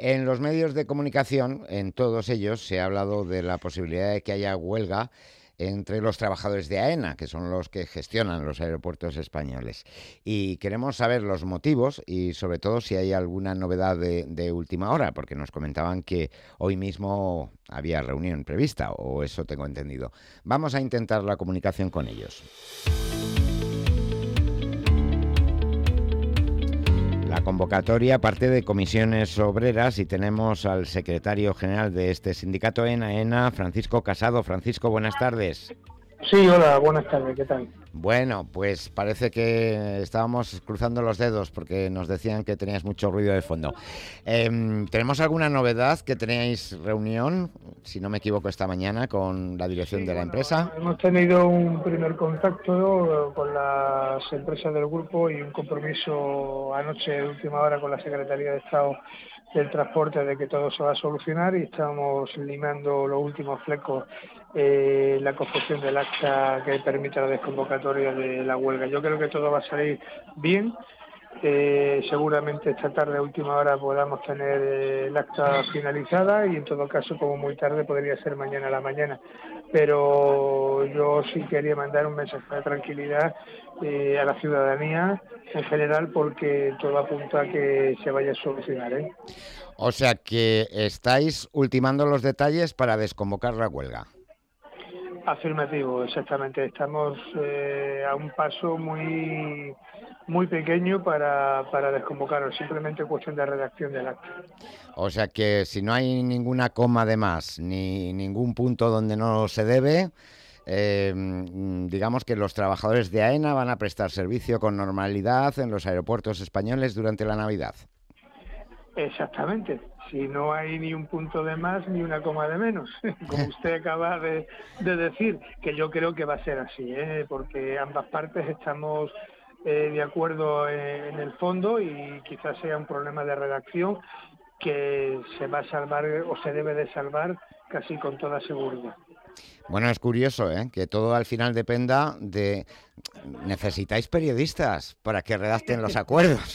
En los medios de comunicación, en todos ellos, se ha hablado de la posibilidad de que haya huelga entre los trabajadores de AENA, que son los que gestionan los aeropuertos españoles. Y queremos saber los motivos y sobre todo si hay alguna novedad de última hora, porque nos comentaban que hoy mismo había reunión prevista, o eso tengo entendido. Vamos a intentar la comunicación con ellos. La convocatoria parte de comisiones obreras y tenemos al secretario general de este sindicato AENA, Francisco Casado. Francisco, buenas tardes. Sí, hola, buenas tardes, ¿qué tal? Bueno, pues parece que estábamos cruzando los dedos porque nos decían que tenías mucho ruido de fondo. ¿Tenemos alguna novedad? ¿Que teníais reunión, si no me equivoco, esta mañana con la dirección de la empresa? Hemos tenido un primer contacto con las empresas del grupo y un compromiso anoche de última hora con la Secretaría de Estado del Transporte de que todo se va a solucionar y estamos limando los últimos flecos, la confección del acta que permita la desconvocatoria de la huelga. Yo creo que todo va a salir bien. Seguramente esta tarde a última hora podamos tener el acta finalizada y en todo caso como muy tarde podría ser mañana a la mañana, pero yo sí quería mandar un mensaje de tranquilidad a la ciudadanía en general porque todo apunta a que se vaya a solucionar, ¿eh? O sea que estáis ultimando los detalles para desconvocar la huelga. Afirmativo, exactamente. Estamos a un paso muy pequeño para desconvocarlo, simplemente cuestión de redacción del acta. O sea que si no hay ninguna coma de más, ni ningún punto donde no se debe, digamos que los trabajadores de AENA van a prestar servicio con normalidad en los aeropuertos españoles durante la Navidad. Exactamente. Si no hay ni un punto de más ni una coma de menos, como usted acaba de decir, que yo creo que va a ser así, porque ambas partes estamos de acuerdo en el fondo y quizás sea un problema de redacción que se va a salvar o se debe de salvar casi con toda seguridad. Bueno, es curioso, que todo al final dependa de... Necesitáis periodistas para que redacten los acuerdos.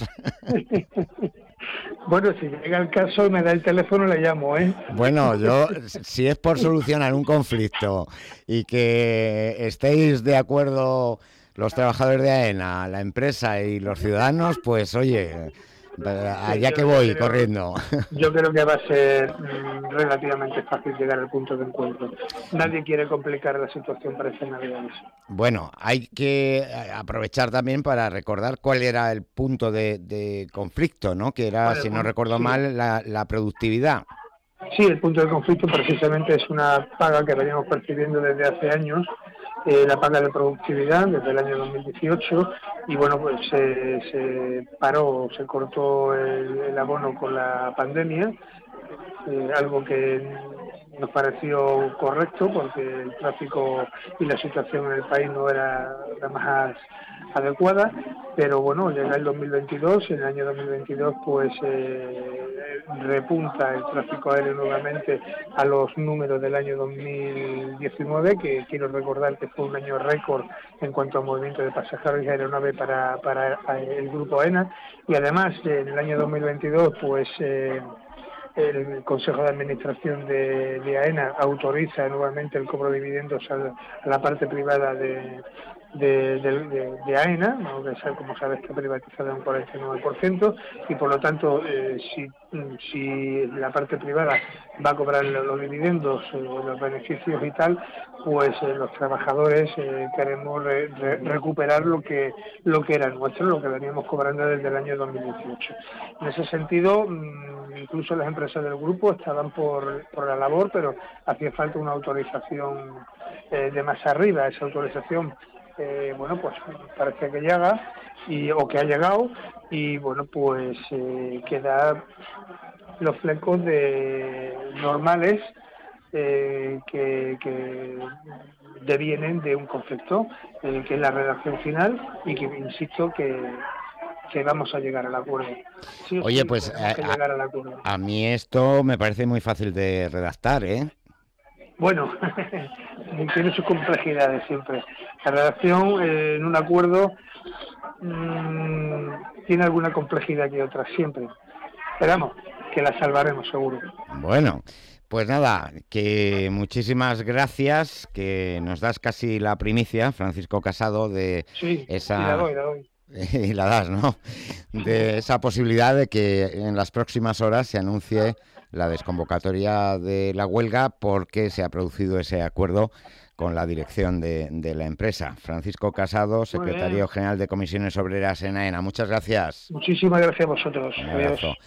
Bueno, si llega el caso y me da el teléfono, le llamo, ¿eh? Bueno, yo, si es por solucionar un conflicto y que estéis de acuerdo los trabajadores de AENA, la empresa y los ciudadanos, pues oye, allá que voy, corriendo. Yo creo que va a ser relativamente fácil llegar al punto de encuentro. Nadie quiere complicar la situación para estas Navidades. Bueno, hay que aprovechar también para recordar cuál era el punto de conflicto, ¿no? Que era, Bueno, si no recuerdo sí. mal, la productividad. Sí, el punto de conflicto precisamente es una paga que veníamos percibiendo desde hace años, la paga de productividad desde el año 2018 y bueno, pues se paró, se cortó el abono con la pandemia, algo que nos pareció correcto porque el tráfico y la situación en el país no era la más adecuada, pero bueno, llega el 2022 y en el año 2022 pues repunta el tráfico aéreo nuevamente a los números del año 2019, que quiero recordar que fue un año récord en cuanto a movimiento de pasajeros y aeronaves para el grupo AENA, y además en el año 2022 pues el Consejo de Administración de AENA autoriza nuevamente el cobro de dividendos a la parte privada de AENA, ¿no? Que como sabes está privatizada un 49%, y por lo tanto si la parte privada va a cobrar los dividendos, los beneficios y tal, pues los trabajadores queremos recuperar lo que era nuestro, lo que veníamos cobrando desde el año 2018. En ese sentido, incluso las empresas del grupo estaban por la labor, pero hacía falta una autorización de más arriba. Esa autorización, bueno, pues parece que llega o que ha llegado y bueno, pues queda los flecos normales que devienen de un conflicto, que es la redacción final y que insisto que vamos a llegar al acuerdo. Sí o Oye, sí, pues tenemos que llegar al acuerdo. a mí esto me parece muy fácil de redactar, ¿eh? Bueno, tiene sus complejidades siempre. La redacción en un acuerdo tiene alguna complejidad que otra, siempre. Esperamos que la salvaremos seguro. Bueno, pues nada, que muchísimas gracias, que nos das casi la primicia, Francisco Casado, de Sí, esa... y la doy. Y la das, ¿no? De esa posibilidad de que en las próximas horas se anuncie la desconvocatoria de la huelga porque se ha producido ese acuerdo con la dirección de la empresa. Francisco Casado, secretario general de Comisiones Obreras en AENA. Muchas gracias. Muchísimas gracias a vosotros. Un abrazo. Adiós.